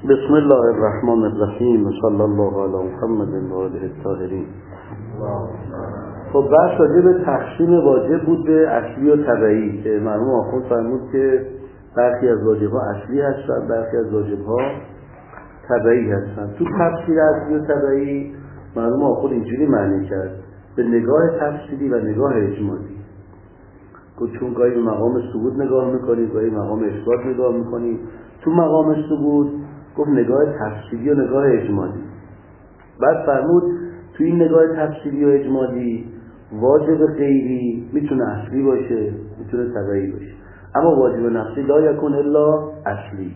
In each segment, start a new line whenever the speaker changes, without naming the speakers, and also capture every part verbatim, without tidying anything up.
بسم الله الرحمن الرحیم و صلی الله علی محمد و آله الطاهرین. خب بحث راجع به تقسیم واجب بود به اصلی و تبعی که مرحوم آخوند فرمود که برخی از واجب‌ها اصلی هستند، برخی از واجب‌ها تبعی هستند. تو تفسیر اصلی و تبعی مرحوم آخوند اینجوری معنی کرد به نگاه تفسیری و نگاه اجمالی. چون گاهی به مقام ثبوت نگاه می‌کنید، گاهی مقام اثبات نگاه می‌کنید. تو مقام ثبوت گفت نگاه تفسیری و نگاه اجمالی. بعد فرمود تو این نگاه تفسیری و اجمالی واجب غیری میتونه اصلی باشه، میتونه تبعی باشه، اما واجب نفسی لا یکون الا اصلی.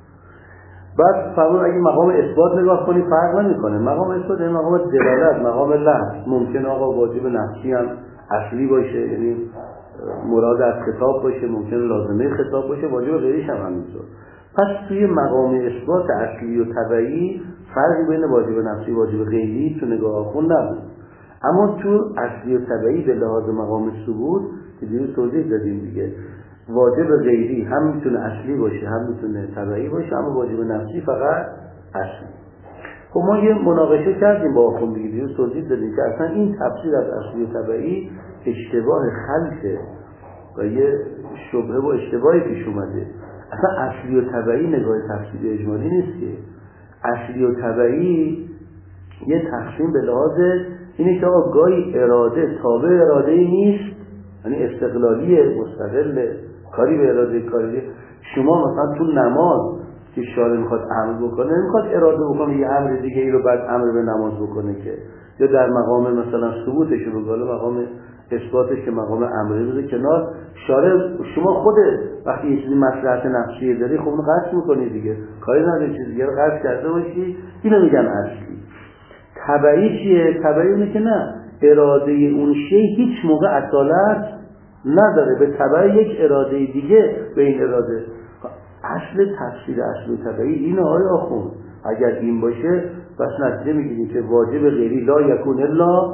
بعد فرمود اگه مقام اثبات نگاه کنی فرق نمیکنه، مقام اثبات یعنی مقام دلالت، مقام لفظ. ممکن آقا واجب نفسی هم اصلی باشه، یعنی مراد از خطاب باشه، ممکن لازمه خطاب باشه، واجب غیریش هم همینطور. پس توی مقام اثبات اصلی و تبعی فرقی بین واجب نفسی و واجب غیری تو نگاه آخوند نبود. اما تو اصلی و تبعی به لحاظ مقام ثبوت که دیروز توضیح دادیم دیگه، واجب غیری هم میتونه اصلی باشه هم میتونه تبعی باشه، اما واجب نفسی فقط اصلی. خب ما یه مناقشه کردیم با آخوند دیگه، دیروز توضیح دادیم که اصلا این تفسیر از اصلی و تبعی اشتباه خلقه و یه شبهه و اشتباهی پیش اومده. اصلا اصلی و تبعی نگاه تفسیری اجمالی نیست که. اصلی و تبعی یه تقسیم به لحاظ اینه که آقا گاهی اراده تابع اراده نیست، یعنی استقلالیه، مستقله، کاری به اراده کاری. شما مثلا تو نماز که شارع میخواد امر بکنه نمیخواد اراده بکنه یه امر دیگه ای رو بعد امر به نماز بکنه که، یا در مقام مثلا ثبوتش رو بگاله مقام اثباتش که مقام امری بوده کنار. شارع شما خود وقتی یه چیزی مصلحت نفسی داری خب اونو قصد میکنی دیگه، کاری نداری چیز دیگه رو قصد کرده باشی، اینو میگن اصلی. تبعی چیه؟ تبعی اونه که نه، اراده اون شی هیچ موقع اصالت نداره، به تبع یک اراده دیگه به این اراده. اصل تفسیر اصل و تبعی اینه آقای آخوند. اگر این باشه بس نتیجه میگیریم که واجب غیری لا یکون الا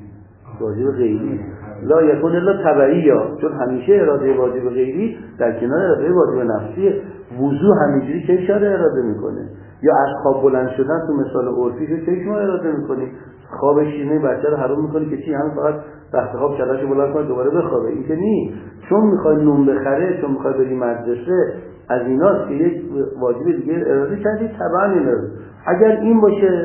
واجب غیری لا یکون الا تبعی، ها چون همیشه اراده واجب غیری در کنار اراده واجب نفسیه. وضو همینجوری که شارع اراده میکنه، یا از خواب بلند شدن تو مثال عرفی که شما اراده میکنی، خواب شیرینی بچه رو حرام میکنی که چی همین فقط وقت خواب کلاشو بلند کنه دوباره بخوابه. این که نی، چون میخوای نون بخره، چون میخوای بری مدرسه، از ایناست که یک واجب دیگه اراده کردی طبعا این اراده. اگر این باشه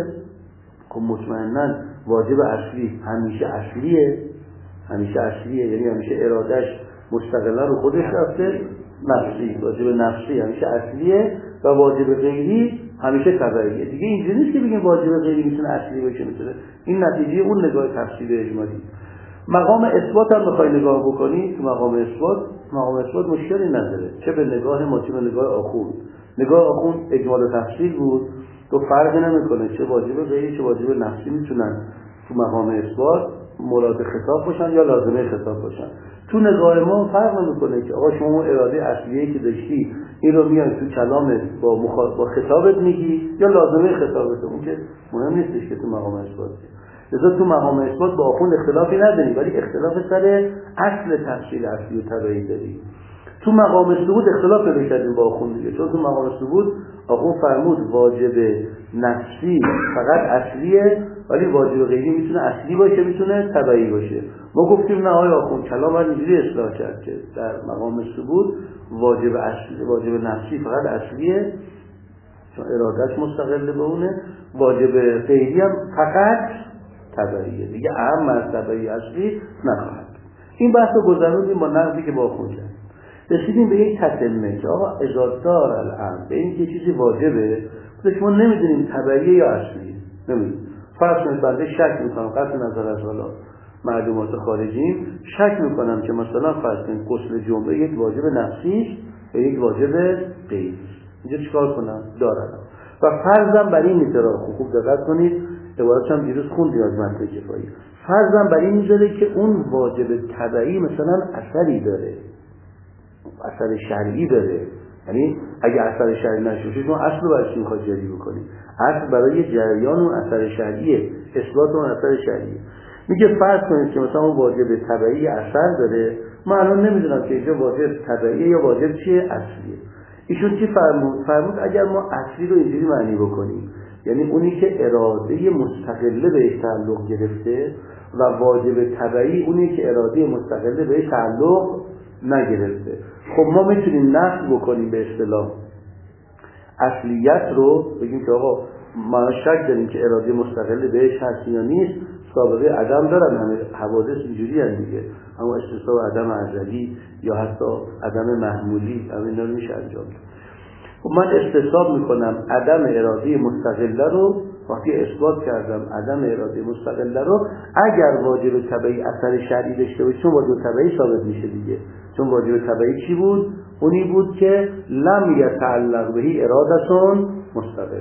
خب مطمئناً واجب اصلی همیشه اصلیه، همیشه اصلیه، یعنی همیشه ارادش مستقلا رو خودش رفته. نفسی، واجب نفسی همیشه اصلیه و واجب غیری همیشه تبعیه. دیگه اینجوری نیست که بگیم واجب غیری میتونه اصلی باشه، میتونه. این نتیجه اون نگاه تفسیر اجمالی. مقام اثبات هم بخوای نگاه بکنی، تو مقام اثبات مقام اثبات مشکلی نداره، چه به نگاه ما چه به نگاه آخوند. نگاه آخوند اجمال و تفصیل بود، تو فرقی نمیکنه چه واجب غیری چه واجب نفسی میتونن تو مقام اثبات مراد خطاب باشن یا لازمه خطاب باشن. تو نگاه ما فرق نمیکنه که آقا شما اراده اصلیه که داشتی این رو میای تو کلامت با مخاطب با خطابت میگی یا لازمه خطابت، اون که مهم نیستش که تو مقام اثبات. لذا تو مقام اثبات با آخوند اختلافی نداری، ولی اختلاف سر اصل تفسیر اصلی و تبعی داری. تو مقام ثبوت اختلاف پیدا کردیم با آخوند دیگه، چون تو مقام ثبوت آخوند فرمود واجب نفسی فقط اصلیه، ولی واجب غیری میتونه اصلی باشه میتونه تبعی باشه. ما گفتیم نه آقای آخوند کلام اینجوری اصلاح کرد که در مقام ثبوت واجب اصلی واجب نفسی فقط اصلیه چون ارادش مستقل به اونه، واجب غیری هم فقط تبعیه دیگه، اهم از تبعی اصلی نخواهد. این بحث رو گذروندیم با نقدی که با آخوند کرد، رسیدیم به یک تتمه که آقا اجازدار الان به این که چیزی واجبه خودش ما نمیدونیم تبعیه یا اصلیه، نمیدونیم. فرض کنید بنده شک میکنم قطع نظر از حالا معلومات خارجیم، شک میکنم که مثلا فرض کنید غسل جمعه یک واجب نفسی و یک واجب غیری، اینجا چیکار کنم؟ دارم. و فرضم بر این میذاره، خوب دقت کنید عبارتش هم دیروز خوندیم از منطق کفایی، فرضم بر این میذاره که اون واجب تبعی مثلا اثری داره، اثر شرعی داره. یعنی اگه اثر شرعی نشه شما اصل رو برای چی میخواد جری بکنید؟ اصل برای جریان اون اثر شرعیه، اثبات اون اثر شرعیه. میگه فرض کنید که مثلا اون واجب تبعی اثر داره، من الان نمیدونم که اینجا واجب تبعیه یا واجب چیه اصلیه. ایشون چی فرمود؟ فرمود اگر ما اصلی رو اینجوری معنی بکنیم، یعنی اونی که اراده مستقله بهش تعلق گرفته و واجب تبعی اونی که اراده مستقله بهش تعلق نگرفته. خب ما میتونیم نقد بکنیم به اصطلاح اصلیت رو، بگیم که آقا ما شک داریم که اراده مستقله بهش هست یا نیست، سابقه عدم دارن، همه حوادث اینجوری هست دیگه، اما استصحاب عدم ازلی یا حتی عدم محمولی همین اینا رو میشه انجام داد. خب من استصحاب میکنم عدم اراده مستقله رو، وقتی اثبات کردم عدم اراده مستقله رو، اگر واجب تبعی اثر شرعی داشته باشه، چون واجب تبعی ثابت میشه دیگه، چون واجب تبعی چی بود؟ اونی بود که لم یتعلق بهی ارادتون مستقله.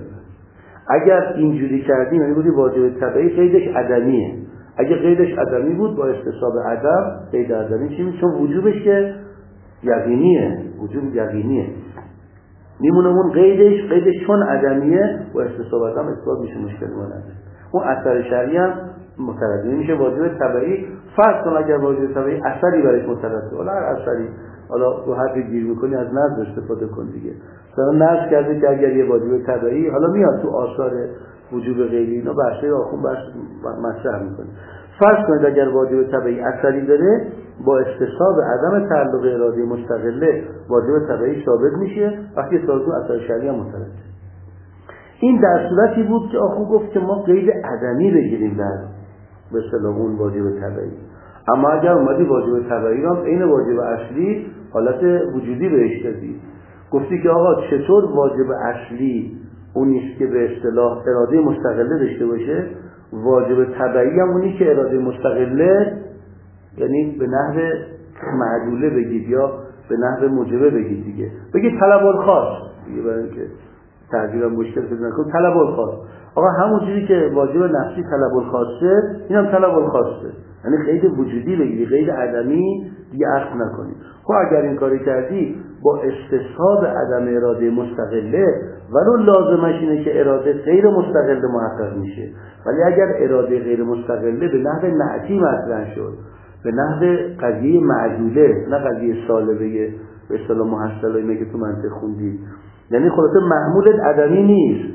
اگر اینجوری کردیم یعنی بودی واجب تبعی قیدش عدمیه. اگه قیدش عدمی بود با استصحاب عدم، قید عدمی چی میشه؟ چون وجوبش که یقینیه، وجوب یقینیه، میمونه اون قیدش، قیدش چون عدمیه با استصحاب عدم اثبات میشه، مشکلی ما نداره. اون اثر شرعی هم مترتب میشه واجب تبعی. فرض کن اگر واجب تبعی اثری برش مترتب، حالا هر اثری، حالا تو حرفی گیر میکنی از نظر استفاده کن دیگه. مثلا نظر کرده که اگر یه واجب تبعی، حالا میاد تو آثار وجوب غیری اینا بحثه آخون بحث مطرح میکنه. فرض کنید اگر واجب تبعی اثری داره، با استصحاب عدم تعلق اراده مستقله واجب تبعی ثابت میشه، وقتی ثابت اثر شرعی هم مترتب. این در صورتی بود که آخون گفت که ما قید عدمی بگیریم در به اصطلاح اون واجب تبعی. اما اگر اومدی واجب تبعی رو عین واجب اصلی حالت وجودی بهش دادی، گفتی که آقا چطور واجب اصلی اونیست که به اصطلاح اراده مستقله داشته باشه، واجب تبعی هم اونی که اراده مستقله، یعنی به نحو معدوله بگید یا به نحو موجبه بگید دیگه، بگید طلب الخاص دیگه، برای اینکه تعبیرم مشکل پیدا نکنه، طلب الخاص. آقا همون چیزی که واجب نفسی طلب الخاصه، اینم طلب الخاصه، یعنی قید وجودی بگیری، قید عدمی دیگه عقد نکنی. خب اگر این کاری کردی با استصحاب عدم اراده مستقله، ولو لازمش اینه که اراده غیر مستقله محقق میشه، ولی اگر اراده غیر مستقله به نحو نعتی مطرح شد، به نحو قضیه معدوله، نه قضیه سالبه به اصطلاح محصله اینه که تو منطق خوندی، یعنی خلاصه محمول عدمی نیست،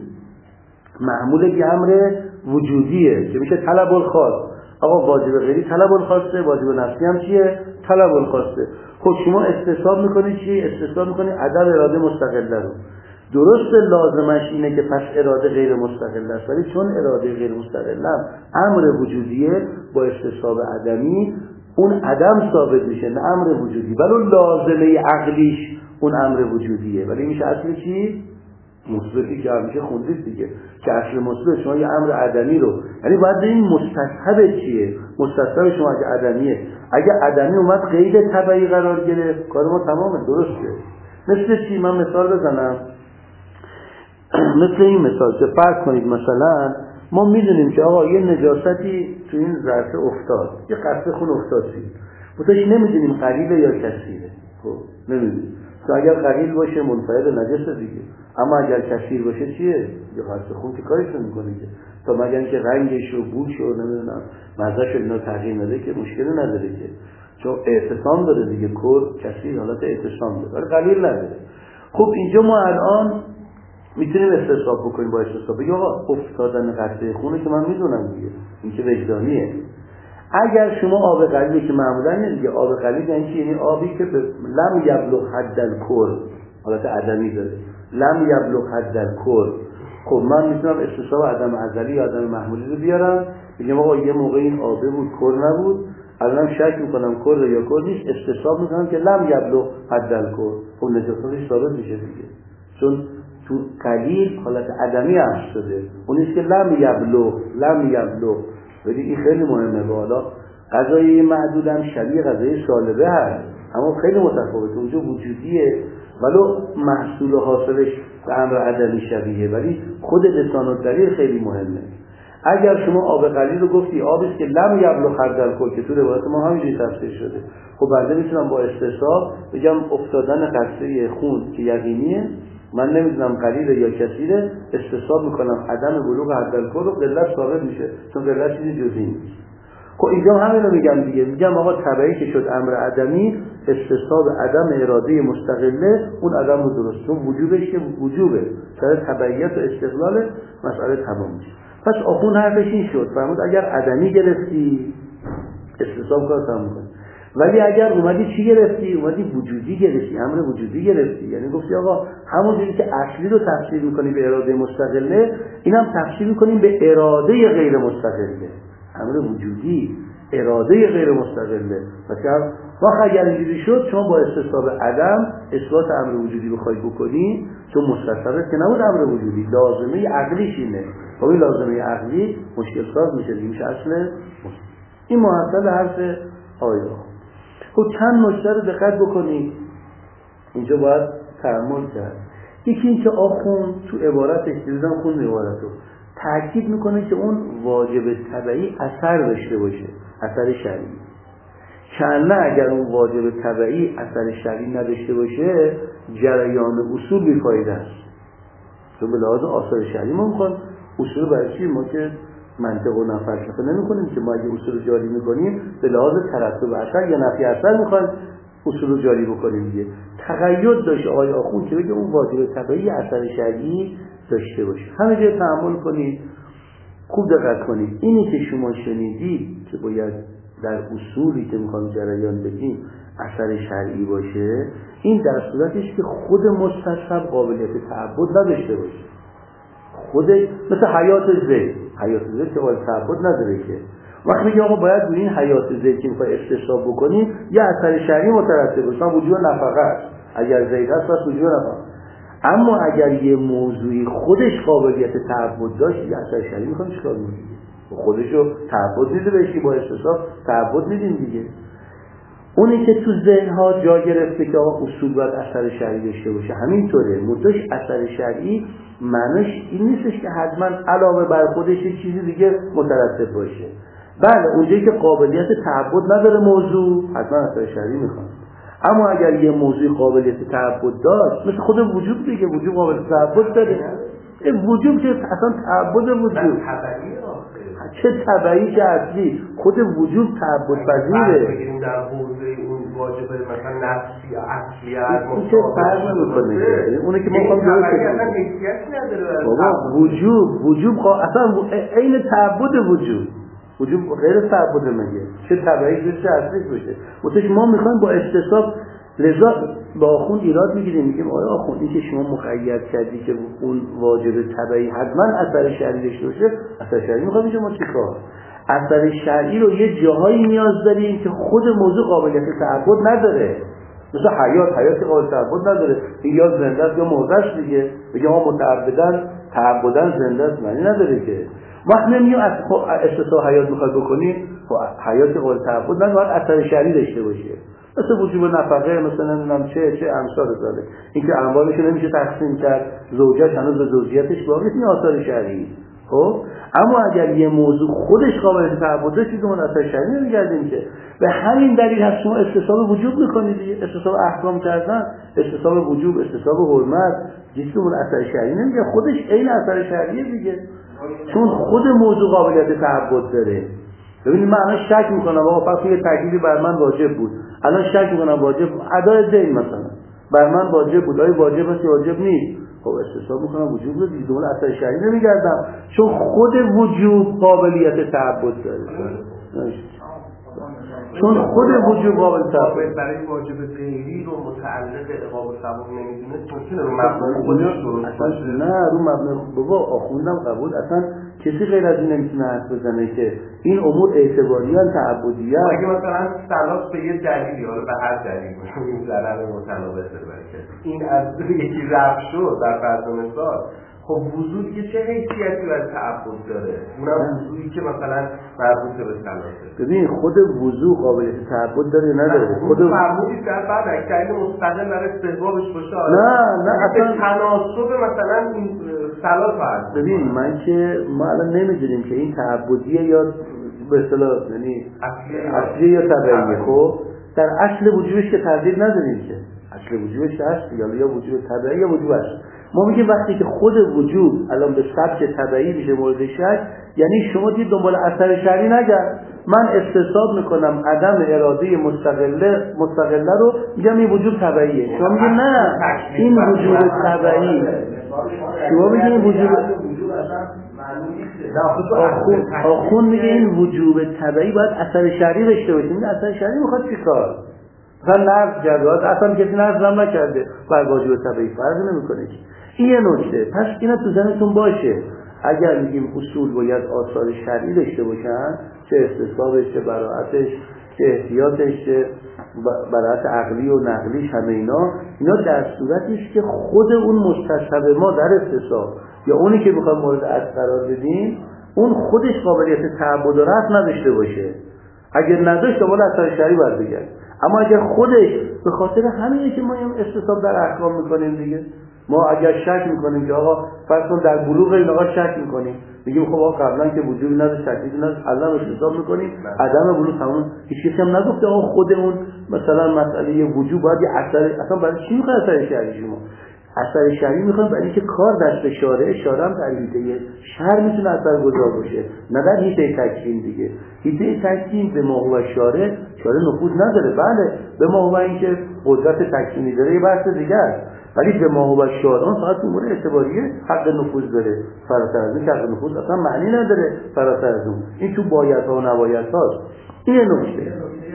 محمول یه امر وجودیه که میشه طلب الخاص. آقا واجب غیری طلب الخاصه، واجب نفسی هم چیه؟ طلب الخاصه. خب شما استصحاب میکنی چی؟ استصحاب میکنی عدم اراده مستقله رو. درست لازمش اینه که پس اراده غیر مستقله است، ولی چون اراده غیر مستقله امر وجودیه، با استصحاب عدمی اون عدم ثابت میشه، نه امر وجودی، ولی لازمه عقلیش اون امر وجودیه، ولی میشه اصل چی؟ مثبتی که همیشه خوندید دیگه، که اصل مثبت شما یه امر عدمی رو، یعنی باید این مستصحب چیه؟ مستصحب شما اگه عدمیه، اگه عدمی اومد قید تبعی قرار گرفت، کار ما تمامه، درسته. مثل چی؟ من مثال بزنم. مثل این مثال که فرض کنید مثلا ما میدونیم که آقا یه نجاستی تو این ظرف افتاد، یه قطره خون افتاد فيه، متوش نمیدونیم قلیله یا کثیره. خب نمیدونیم، تو اگر قلیل باشه منفعل نجسه دیگه، اما اگر کثیر باشه چیه؟ یه قطره خون که کارش نمیکنه که، تا مگر که رنگش و بوش و نمیدونم مزهش اینا تغییر نده که مشکلی نداره که، چون اعتصام داره دیگه، کور کثیر حالت اعتصام داره ولی قلیل نداره. خب اینجا ما الان میتونیم استصحاب بکنیم، با استصحاب بگیم آقا افتادن قطره خونه که من میدونم دیگه، این که وجدانیه. اگر شما آب قلیلی که معمولا دیگه آب قلیل یعنی چی؟ یعنی آبی که به لم یبلغ حد الکر، حالت عدمی داره، لم یبلغ حد الکر. خب من میتونم استصحاب عدم ازلی یا عدم محمولی رو بیارم، بگم آقا یه موقع این آبه بود کر نبود، الان شک میکنم کر یا کر نیست، استصحاب میکنم که لم یبلغ حد الکر. خب نجاستش ثابت میشه دیگه، چون تو قلیل حالت عدمی عرض شده، اونیست که لم یبلغ، لم یبلغ. ولی این خیلی مهمه، بالا قضایی معدود هم شبیه قضایی سالبه هست، اما خیلی متفاوته، اونجا وجودیه ولو محصول حاصلش به امر عدمی شبیه، ولی خود لسان الدلیل خیلی مهمه. اگر شما آب قلیل رو گفتی آبیست که لم یبلغ حد الکر، که تو روایت ما همینجوری تفسیر شده، خب بعد میتونم با استصحاب بگم افتادن قطره خون که یقینیه، من نمیدونم قلیل یا کثیره، استصحاب میکنم عدم بلوغ حد الکر رو، قلت ثابت میشه، چون قلت چیزی جزئی نیست. خب اینجا همین رو میگم دیگه، میگم آقا تبعی که شد امر عدمی، استصحاب عدم اراده مستقله اون عدم رو درست، چون وجوبش که وجوبه سر تبعیت و استقلال مسئله تمام میشه. پس آخون حرفش این شد فرمود اگر عدمی گرفتی استصحاب کار تمام میکنی، ولی اگر اومدی چی گرفتی؟ اومدی وجودی گرفتی، امر وجودی گرفتی، یعنی گفتی آقا همونجوری که اصلی رو تفسیر میکنی به اراده مستقله، اینم تفسیر میکنیم به اراده غیر مستقله، امر وجودی اراده غیر مستقله. مثلا وقت اگر اینجوری شد شما با استصحاب عدم اثبات امر وجودی بخواید بکنی، چون مستصحب که نبود امر وجودی، لازمه عقلیش اینه، با این لازمه عقلی مشکل ساز میشه، میشه اصل این محصل حرف آیه. خب چند نکته رو دقت بکنید اینجا باید تأمل کرد. یکی این که آخوند تو عبارتش دیدم خون عبارت رو تأکید میکنه که اون واجب تبعی اثر داشته باشه، اثر شرعی. چند اگر اون واجب تبعی اثر شرعی نداشته باشه جریان اصول بیفایده است. چون به لحاظ آثار شرعی ما میخوان اصول برای چی؟ ما که منطق و نفلسفه نمی کنیم که ما اگه اصول جاری میکنیم به لحاظ ترتب اثر یا نفی اثر میخوایم اصول رو جاری بکنیم دیگه. تقید داشت آقای آخوند که بگه اون واجب تبعی اثر شرعی داشته باشه. همه جای تأمل کنید، خوب دقت کنید. اینی که شما شنیدید که باید در اصولی که میخوام جریان بدیم اثر شرعی باشه، این در صورتش که خود مستصحب قابلیت تعبد نداشته باشه. خود مثل حیات زید، حیات زید که قابل تعبد نداره که وقتی میگه آقا باید روی این حیات زید که میخوای استصحاب بکنیم یه اثر شرعی مترتب باشه، وجود نفقه است. اگر زید هست پس وجود نفقه. اما اگر یه موضوعی خودش قابلیت تعبد داشت یه اثر شرعی میخوام چیکار کنیم؟ خودشو تعبد میده بهش با استصحاب تعبد میدیم دیگه. اونی که تو ذهن‌ها جا گرفته که آقا اصول باید اثر شرعی داشته باشه همینطوره، مدش اثر شرعی معنیش این نیستش که حتما علاوه بر خودش یه چیزی دیگه مترتب باشه. بله اونجایی که قابلیت تعبد نداره موضوع حتما اثر شرعی میخواد. اما اگر یه موضوع قابلیت تعبد داشت مثل خود وجود دیگه، وجود قابلیت تعبد داره، وجود که اصلا تعبد وجود چه تبعی چه اصلی خود وجود تعبد پذیره.
بگیریم در حوزه اون واجب مثلا نفسی اصلیت
اون چه فرق میکنه؟ اونه که ما خواهم درست کنیم بابا وجود وجود اصلا عین تعبد وجود وجود غیر تعبد مگه چه تبعی چه اصلیش باشه. متوش ما میخوایم با استصحاب لذا با آخوند ایراد میگیریم، میگیم آیا آخوند این که شما مقید کردی که اون واجب تبعی حتما اثر شرعی داشته باشه، اثر شرعی میخواد میشه ما چیکار؟ اثر شرعی رو یه جاهایی نیاز داریم که خود موضوع قابلیت تعبد نداره. مثل حیات، حیات قابلیت تعبد نداره، یا زنده است یا مرده است دیگه. بگه ما متعبدن تعبدن زنده است معنی نداره که. وقت نمیگیم از استصحاب حیات میخواد بکنیم، حیات قابلیت تعبد نداره باید اثر شرعی داشته باشه. مثل وجوب نفقه، مثلا نمیدونم چه چه امثال داره. اینکه اموالش نمیشه تقسیم کرد، زوجش هنوز به زوجیتش باقی است، این آثار شرعی. خب اما اگر یه موضوع خودش قابلیت تعبد داشت دیگه اون اثر شرعی نمیگردیم که. به همین دلیل هست شما استصحاب وجوب میکنید دیگه، استصحاب احکام کردن، استصحاب وجوب، استصحاب حرمت، جسم اون اثر شرعی نمیگه، خودش عین اثر شرعیه دیگه، چون خود موضوع قابلیت تعبد داره. ببینید من الان شک میکنم آقا پس یه تکلیفی بر من واجب بود، الان شک میکنم واجب ادای دین مثلا بر من واجب بود، آیا واجب است یا واجب نیست؟ خب استصحاب میکنم وجوب رو دیگه، اون اثر شرعی نمیگردم چون خود وجوب قابلیت تعبد داره. چون خود وجوب قابل تعبد
برای واجب غیری رو متعلق اقامه ثواب نمیدونه ممکنه رو مبنای خودش درست
نه رو مبنای بابا آخوندم قبول اصلا کسی غیر از این نمیتونه حرف بزنه که این امور اعتباریان تعبدیه.
اگه مثلا سلاس به یه دلیلی حالا به هر دلیل این ضرر متناوب برکت این از یکی رفع شد در فرض مثال، خب وضوع دیگه چه حیثیتی باید تعبد داره؟ اونم وضوعی که مثلا مربوط به سلاسه.
ببین خود وضوع قابلیت تعبد داره نداره؟ خود
مربوطی در بعد اکتایی مستقل برای استحبابش باشه.
نه نه اصلا
تناسب مثلا این سلاس هست.
ببین من که ما الان نمیدونیم که این تعبدیه یا به اصطلاح یعنی اصلی یا تبعیه. خب در اصل وجودش که تردید نداریم که اصل وجودش هست یا یا وجود تبعی یا وجود هست. ما میگیم وقتی که خود وجود الان به سبک تبعی میشه مورد شک، یعنی شما دید دنبال اثر شرعی نگرد، من استصحاب میکنم عدم اراده مستقله مستقله رو میگم این وجوب طبیعیه. شما میگید نه این وجوب طبیعی، شما میگید این وجوب آخون آخون میگه این وجوب طبیعی باید اثر شرعی داشته باشه. این اثر شرعی میخواد چیکار؟ مثلا نفس کرده اصلا کسی نفس هم نکرده بر واجب طبیعی فرق نمیکنه. این یه نکته. پس اینا تو ذهنتون باشه. اگر میگیم اصول باید آثار شرعی داشته باشن، چه استصحابش، چه براءتش، چه احتیاطش، چه براءت عقلی و نقلیش، همه اینا اینا در صورتی است که خود اون مستصحب ما در استصحاب یا اونی که بخوام مورد عطف قرار بدیم اون خودش قابلیت تعبد و رفع نداشته باشه. اگر نداشت باید اثر شرعی باید بگن. اما اگر خودش به خاطر همینه که ما این استصحاب در احکام میکنیم دیگه، ما اگر شک میکنیم که آقا فرض کن در بلوغ این آقا شک میکنیم، میگیم خب آقا قبلا که وجودی نداشت تکلیفی نداشت الان استصحاب میکنیم عدم بلوغ تمام، هیچ کسی هم نگفته آقا خود اون مثلا مسئله وجود باید یه اثر، اصلا برای چی میخواد اثر شرعی شما؟ اثر شرعی میخوام برای اینکه کار دست شارع، شارع هم در حیطه شرع میتونه اثر گذار باشه، نه در حیطه تکوین دیگه. حیطه تکوین به ما هو شارع، شارع نفوذ نداره. بله به ما هو اینکه قدرت تکوینی داره یه بحث دیگه است، ولی به ما هو شارع فقط امور اعتباریه حق نفوذ داره. فراتر از این حق نفوذ اصلا معنی نداره. فراتر از اون این تو بایدها و نبایدهاست. این نکته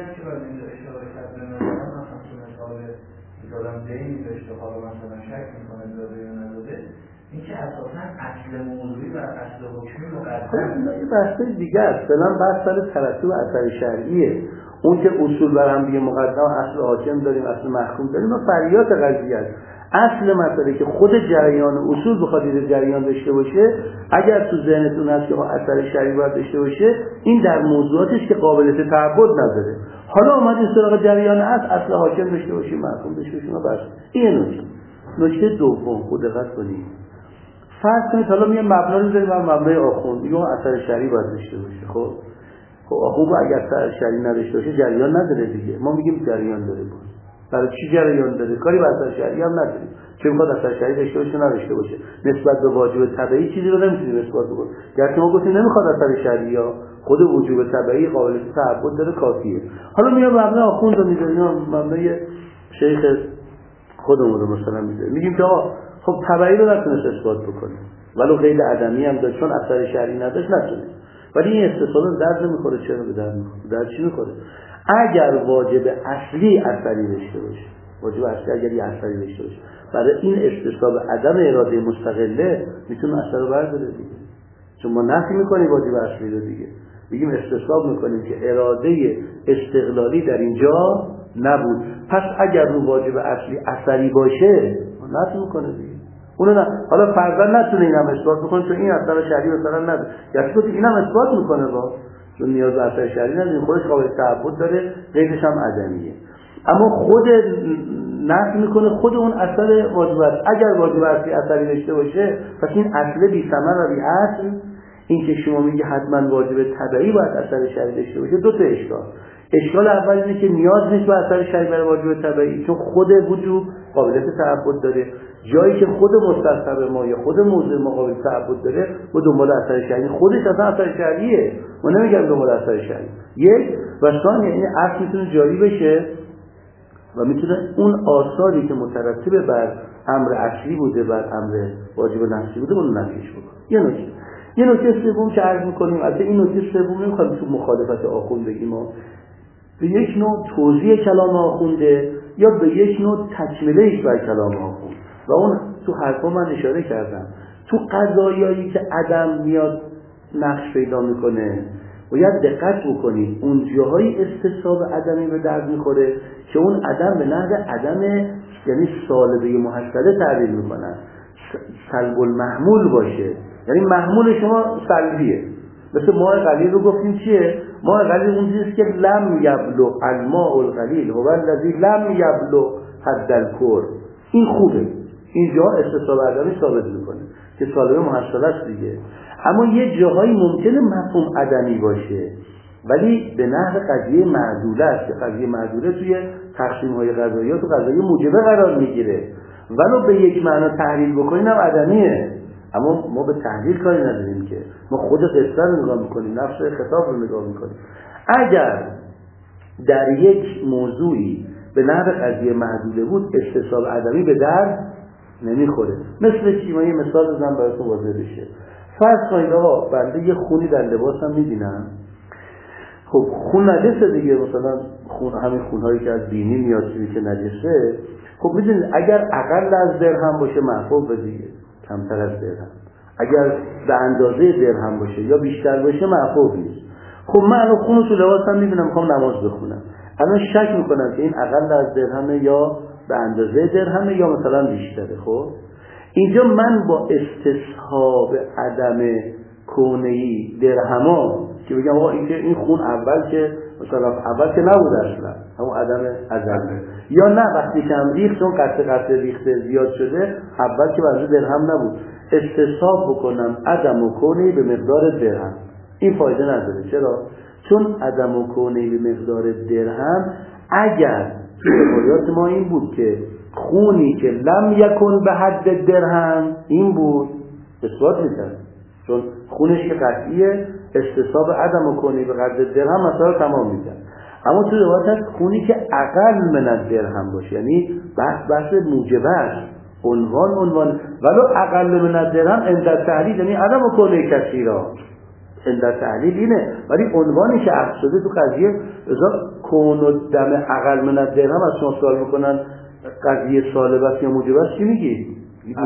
دارم دینی داشته حالا مثلا شک میکنه داده یا نداده، این که اساساً اصل موضوعی و اصل حکمی مقدم
یه بحث دیگه است. فعلا بحث سر ترتیب اثر شرعیه. اون که اصول بر هم دیگه مقدم، اصل حاکم داریم، اصل محکوم داریم و فریات قضیه است. اصل مسئله که خود جریان اصول بخواد این جریان داشته باشه، اگر تو ذهنتون هست که اثر شرعی باید داشته باشه، این در موضوعاتش که قابلیت تعبد نداره. حالا اومدین سراغ جریان اصل، اصل حاکم داشته باشیم، محکوم داشته باشیم و بس. این نکته. نکته دوم خود دقت کنید. فرض کنید حالا میگم مبنا رو داریم، مبنای آخوند میگم اثر شرعی باید داشته باشه. خب خب آخوند اگر اثر شرعی نداشته باشه جریان نداره دیگه. ما میگیم جریان داره. بود برای چی جریان داره؟ کاری به اثر شرعی هم نداریم. چه میخواد اثر شرعی داشته باشه نداشته باشه. نسبت به واجب طبیعی چیزی رو نمیتونیم اثبات بکنیم. گرچه ما گفتیم نمیخواد اثر شرعی ها، خود وجوب طبیعی قابلیت تعبد داره کافیه. حالا میام مبنای آخوند رو میذاریم، مبنای شیخ خودمون رو مثلا میذاریم، میگیم که آقا خب طبیعی رو نتونست اثبات بکنه ولو قید عدمی هم داشت، چون اثر شرعی نداشت نتونست. ولی این استثنا درد نمیخوره. چرا به درد میخوره؟ درد چی میخوره؟ اگر واجب اصلی اثری داشته باشه، واجب اصلی اگر یه اثری داشته باشه، برای این استصحاب عدم اراده مستقله میتونه اثر رو برداره دیگه. چون ما نفی میکنیم واجب اصلی رو دیگه، میگیم استصحاب میکنیم که اراده استقلالی در اینجا نبود. پس اگر رو واجب اصلی اثری باشه نفی میکنه دیگه. اون نه حالا فرضاً نتونه اینم اثبات بکنه چون این اثر شرعی مثلا نداره، یا تو اینم اثبات میکنه با چون نیاز به اثر شرعی نداره، خودش قابل تعبد داره، قیدش هم عدمیه. اما خود نفی میکنه خود اون اثر واجب است. اگر واجب اصلی اثری داشته باشه پس این اصل بی ثمر و بی اصل. این که شما میگه حتما واجب طبیعی باید اثر شرعی داشته باشه، دو تا اشکال. اشکال اول اینه که نیاز نیست به اثر شرعی برای واجب طبیعی، چون خود وجوب قابلیت تعبد داره. جایی که خود مستصحب ما یا خود موضوع ما قابل تعبد داره و دنبال اثر شرعی، خودش اصلا اثر شرعیه، ما نمیگم دنبال اثر شرعی. یک و ثانیه این اصل میتونه جاری بشه و میتونه اون آثاری که مترتب بر امر اصلی بوده بر امر واجب نفسی بوده اون نفیش بکنه. یه نکته یه نکته سوم که عرض می‌کنیم، البته این نکته سوم نمی‌خوام تو مخالفت آخوند بگیم، ما به یک نوع توضیح کلام آخونده یا به یک نوع تکمیلش بر کلام آخوند و اون تو حرفا من اشاره کردم. تو قضایایی که عدم میاد نقش پیدا میکنه باید دقت بکنید اون جاهای استصحاب عدمی به درد میخوره که اون عدم به نحو عدم یعنی سالبه محصله تعبیر میکنن، سلب المحمول باشه، یعنی محمول شما سلبیه. مثل ماء قلیل رو گفتیم چیه؟ ماء قلیل اون چیزیه که لم یبلغ الماء القلیل هو الذی لم یبلغ حد الکر. این خوبه، اینجا استصحاب عدمی ثابت میکنه که سالبه محصله است دیگه. اما یه جاهایی ممکنه مفهوم عدمی باشه ولی به نحو قضیه معدوله است که قضیه معدوله توی تقسیم‌های قضاییات و قضایای موجبه قرار میگیره، ولو به یک معنا تحلیل بکنیم هم عدمیه. اما ما به تحلیل کاری نداریم که ما خود قصه رو نگاه میکنیم، نفس خطاب رو نگاه میکنیم. اگر در یک موضوعی به نحو قضیه محدوده بود استصحاب عدمی به درد نمیخوره. مثل چی؟ من یه مثال بزنم براتون واضح بشه. فرض کنید آقا بنده یه خونی در لباسم میبینم، خب خون نجسه دیگه، مثلا خون همین خونهایی که از بینی میاد چیزی که نجسه، خب میدونید اگر اقل از درهم باشه محفوظ دیگه، کمتر از درهم. اگر به اندازه درهم باشه یا بیشتر باشه محفوظ نیست. خب من الان خون رو تو لباسم میبینم میخوام نماز بخونم، الان شک میکنم که این اقل از درهمه یا به اندازه درهمه یا مثلا بیشتره. خب اینجا من با استصحاب عدم کونه‌ای درهما که بگم آقا این که این خون اول که مثلا اول که نبود اصلا همون عدم ازلی، یا نه وقتی که هم ریخت چون قطع قطع ریخته زیاد شده اول که وضع درهم نبود، استصحاب بکنم عدم و کونه‌ای به مقدار درهم، این فایده نداره. چرا؟ چون عدم و کونه‌ای به مقدار درهم اگر روایات ما این بود که خونی که لم یکن به حد درهم این بود اثبات می‌کرد، چون خونش که قطعیه استصحاب عدم و کونه‌ای به قدر درهم مثلا تمام می‌کرد. اما تو روایت هست خونی که اقل من درهم باشه، یعنی بحث بحث موجبه است، عنوان عنوان ولو اقل من درهم عند تحلیل، یعنی عدم و کونه‌ای کثیرا عند تحلیل اینه، ولی عنوانی که عکس شده تو قضیه ازا کون و دم اقل من درهم از شما سوال میکنن قضیه سالبه است یا موجبه است، چی میگی؟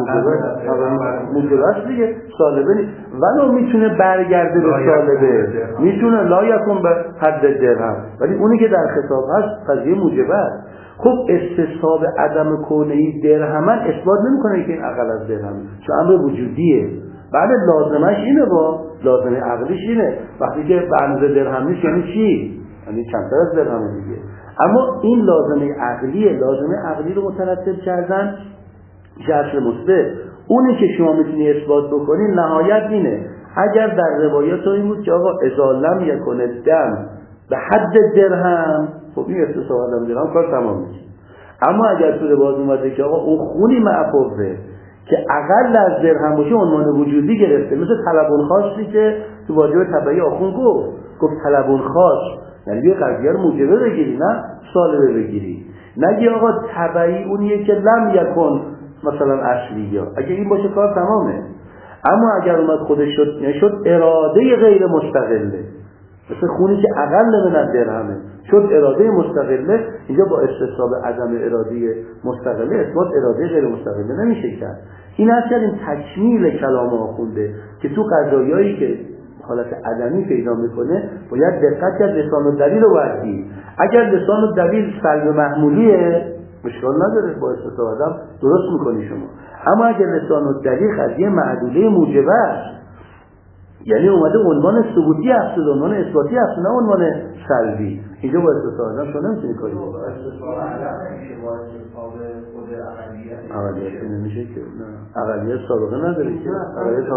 موجبه است دیگه، سالبه نیست. ولو میتونه برگرده به سالبه، میتونه لا یکن به حد درهم، ولی اونی که در خطاب هست قضیه موجبه است. خب استصحاب عدم کونه‌ای درهم اثبات نمیکنه که این اقل از درهم، چون امر وجودیه. بعد لازمش اینه، با لازمه عقلیش اینه، وقتی که به اندازه درهم نیست یعنی چی؟ یعنی کمتر از درهم دیگه. اما این لازمه عقلیه، لازمه عقلی رو مترتب کردن جسر مثبت. اونی که شما میتونی اثبات بکنی نهایت اینه، اگر در روایات این بود که آقا اذا لم یکن دم به حد درهم، خب این استصحاب عدم درهم کار تمام میشه. اما اگر تو روایات اومده که آقا اون خونی معفوفه که اقل از درهم باشه عنوان وجودی گرفته، مثل طلبون خاصی که تو واجب تبعی آخون گفت گفت طلبون خاص، یعنی یه قضیه رو موجبه بگیری نه سالبه بگیری، نگی آقا تبعی اونیه که لم یکن مثلا اصلی، یا اگه این باشه کار تمامه. اما اگر اومد خودش شد نشد اراده غیر مستقله، مثل خونی که اقل من درهمه شد اراده مستقله، اینجا با استصحاب عدم اراده مستقله اثبات اراده غیر مستقله نمیشه کرد. این اصلا این تکمیل کلام آخونده که تو قضایایی که حالت عدمی پیدا میکنه باید دقت کرد لسان و دلیل رو باید دید. اگر لسان و دلیل سلب محمولیه مشکل نداره، با استصحاب عدم درست میکنی شما. اما اگر لسان و دلیل قضیه معدوله موجبه است، یعنی اومده عنوان ثبوتی هست، عنوان اثباتی هست، نه عنوان سلبی، اینجا با استصحاب عدم شما نمیتونی کاری بکنی.
استصحاب عدم نمیشه با استصحاب خود اقلیت.
اقلیت نمیشه که نه، اقلیت سابقه نداره که اقلیت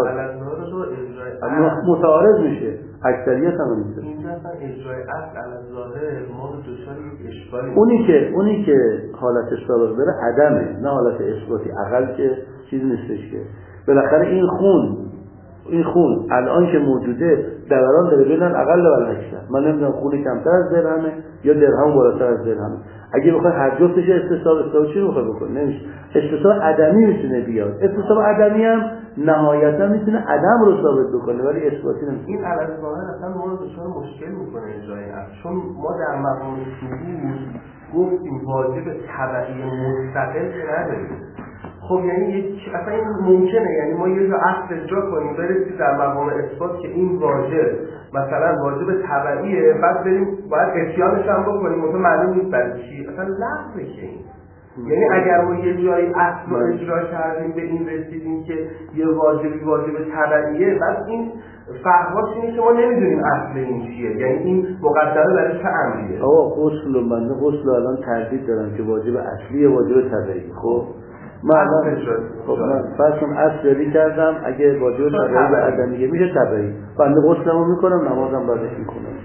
اما متعارض میشه، اکثریت هم نیست.
اینجا اصلا اجرای اصل علی ظاهر ما رو دچار یک اشکالی،
اونی که اونی که حالت سابقه داره عدمه، نه حالت اثباتی. اقل که چیز نیستش که بالاخره این خون این خون الان که موجوده دوران داره بین اقل و اکثر. من نمیدونم خون کمتر از درهمه یا درهم بالاتر از درهمه. اگه بخوای هر جفتش استصحاب استصحاب چی رو بخوای بکنی؟ نمیشه. استصحاب عدمی میتونه بیاد. استصحاب عدمی هم نهایتا میتونه عدم رو ثابت بکنه ولی اثباتی نمیتونه.
این علاوه ظاهر اصلا ما رو دچار مشکل میکنه اجرای اصل، چون ما در مقام ثبوت گفتیم واجب تبعی مستقل نداریم. خب یعنی یک اصلا این ممکنه، یعنی ما یه جا اصل اجرا کنیم برسیم در مقام اثبات که این واجب مثلا واجب تبعیه، بعد بریم باید اتیانش هم بکنیم، مثلا معلوم نیست برای چی اصلا لغو بشه این. یعنی اگر ما یه جایی اصل رو اجرا کردیم به این رسیدیم که یه واجبی واجب تبعیه، بعد این فرقاش اینه که ما نمیدونیم اصل این چیه، یعنی این مقدره برای چه امریه.
آقا غسل و بنده غسل الان تردید دارم که واجب اصلی واجب تبعی. خب من الان خب من فرض اصل یادی کردم اگه واجب تبعی به عدمیه میشه تبعی، بنده غسلمو میکنم نمازم بعدش میکنم،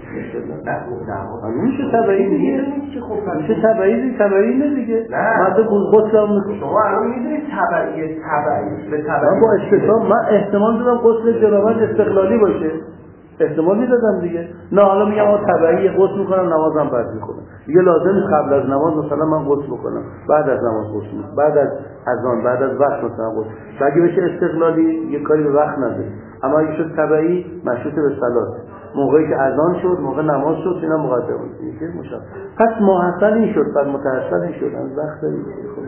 نه میشه تبعی دیگه، میشه تبعی دیگه، تبعی نه دیگه، من غسلمو میکنم.
شما الان میدونید تبعی تبعی به تبعی
من با استثناء من احتمال دارم غسل جنابت استقلالی باشه، احتمال میدادم دیگه. نه حالا میگم آقا طبیعی غسل میکنم نمازم بعد میخونم دیگه، لازم نیست قبل از نماز مثلا من غسل بکنم، بعد از نماز غسل میکنم، بعد از اذان بعد از وقت مثلا غسل. اگه بشه استقلالی یه کاری به وقت نداره، اما اگه شد طبیعی مشروط به صلات، موقعی که اذان شد موقع نماز شد اینا مقدمه میشه مشابه. پس محصل این شد بعد متحصل این شد از وقت داریم.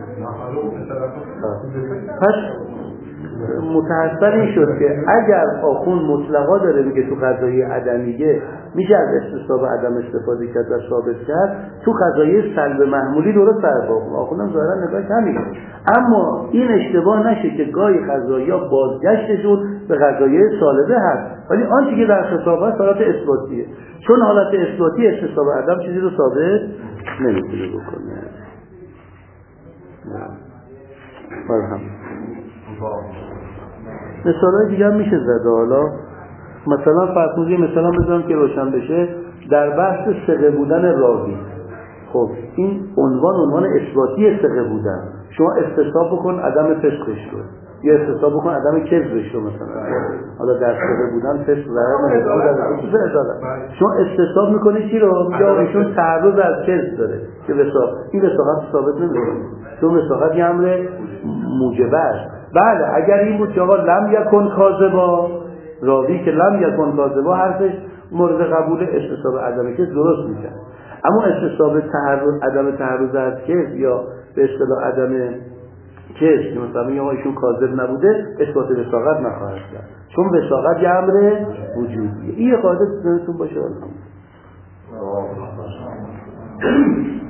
پس متحصل این شد که اگر آخوند مطلقا داره میگه تو قضایی عدمیه میشه از استصحاب عدم استفاده کرد و ثابت کرد، تو قضایی سلب محمولی درست فرق آخوندم ظاهرا نگاه کمی، اما این اشتباه نشه که گاهی قضایی‌ها بازگشتشون به قضایی سالبه هست، ولی آنچه که در خطاب هست حالت اثباتیه، چون حالت اثباتی استصحاب عدم چیزی رو ثابت نمیتونه بکنه. مرحبا. مثالای دیگه هم میشه زده. حالا مثلا فرض مثلا بذارم که روشن بشه در بحث ثقه بودن راوی. خب این عنوان عنوان اثباتی ثقه بودن، شما استصحاب بکن عدم فسقش رو یا استصحاب بکن عدم کذبش رو مثلا. حالا در ثقه بودن فسق ضرر نمیکنه، شما استصحاب میکنی چی رو؟ میگه ایشون تعرض از کذب داره که وثاق، این وثاقت ثابت نمیکنه چون وثاقت یه امر موجبه است. بله اگر این بود که آقا لم یکن کاذبا، راوی که لم یکن کاذبا حرفش مورد قبول استصحاب عدم کذب درست میشه، اما استصحاب تعرض عدم تعرض از کذب یا به اصطلاح عدم کذب که مثلا میگه ایشون کاذب نبوده اثبات وثاقت نخواهد کرد چون وثاقت یه امر وجودیه. این قاعده ذهنتون باشه.